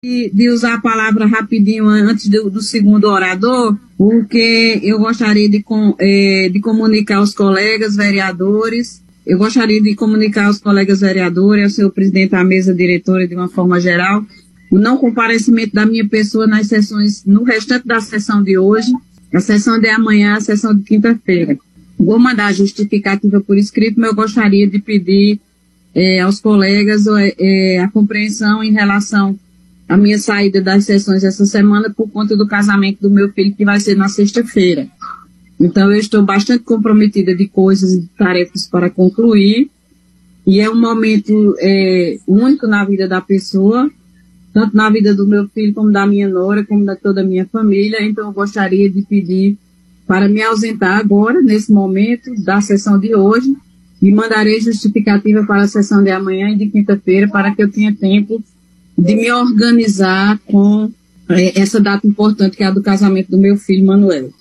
de usar a palavra rapidinho antes do segundo orador, porque eu gostaria de comunicar aos colegas vereadores, ao senhor presidente da mesa diretora de uma forma geral, o não comparecimento da minha pessoa nas sessões, no restante da sessão de hoje, a sessão de amanhã, a sessão de quinta-feira. Vou mandar a justificativa por escrito, mas eu gostaria de pedir aos colegas a compreensão em relação à minha saída das sessões essa semana por conta do casamento do meu filho, que vai ser na sexta-feira. Então, eu estou bastante comprometida de coisas e de tarefas para concluir, e é um momento único na vida da pessoa, tanto na vida do meu filho, como da minha nora, como da toda a minha família. Então, eu gostaria de pedir para me ausentar agora, nesse momento da sessão de hoje, e mandarei justificativa para a sessão de amanhã e de quinta-feira, para que eu tenha tempo de me organizar com essa data importante, que é a do casamento do meu filho, Manuel.